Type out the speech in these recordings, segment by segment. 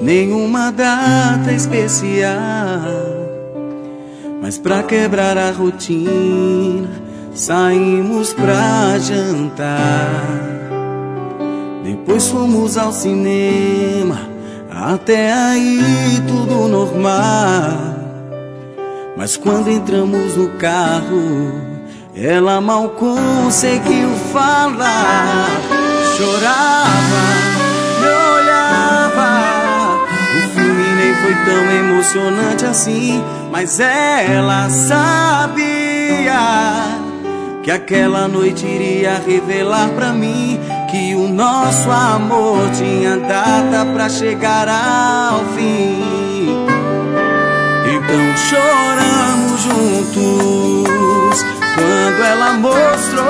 nenhuma data especial, mas pra quebrar a rotina saímos pra jantar. Depois fomos ao cinema, até aí tudo normal. Mas quando entramos no carro, ela mal conseguiu falar. Chorava, me olhava, o filme nem foi tão emocionante assim, mas ela sabia que aquela noite iria revelar pra mim que o nosso amor tinha data pra chegar ao fim. Então choramos juntos quando ela mostrou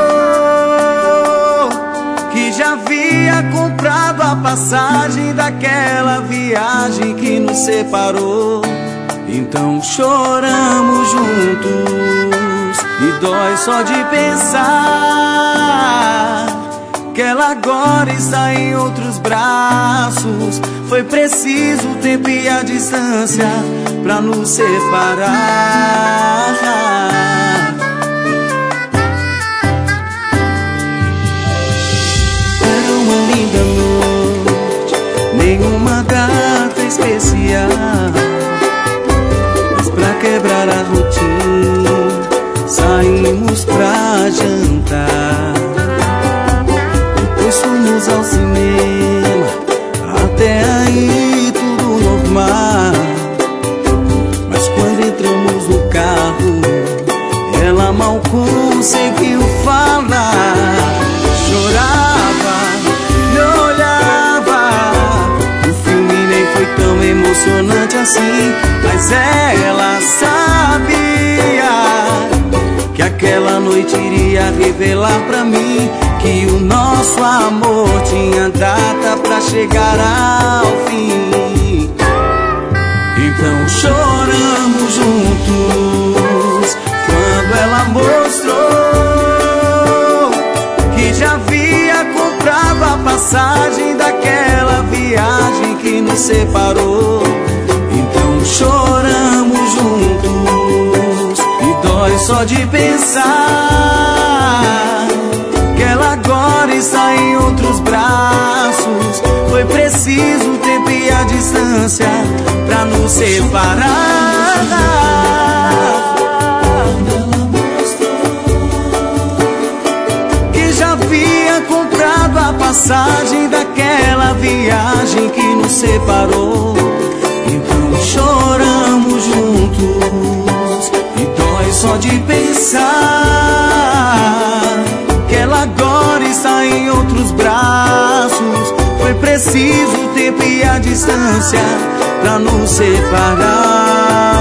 que já havia comprado a passagem daquela viagem que nos separou. Então choramos juntos e dói só de pensar que ela agora está em outros braços. Foi preciso o tempo e a distância pra nos separar. Era uma linda noite, nenhuma data especial, mas pra quebrar a rotina saímos pra jantar. Depois fomos ao cinema, até aí tudo normal. Mas quando entramos no carro, ela mal conseguiu falar. Chorava, me olhava, o filme nem foi tão emocionante assim, mas ela sabia que aquela noite iria revelar pra mim que o nosso amor tinha data pra chegar ao fim. Então choramos juntos quando ela mostrou que já havia comprado a passagem daquela viagem que nos separou. Então choramos juntos e dói só de pensar que ela agora está em outros braços. Foi preciso o tempo e a distância pra nos separar. Que já havia comprado a passagem daquela viagem que nos separou. Então choramos juntos e dói só de pensar que ela agora está em outros braços. Foi preciso o tempo e a distância pra nos separar.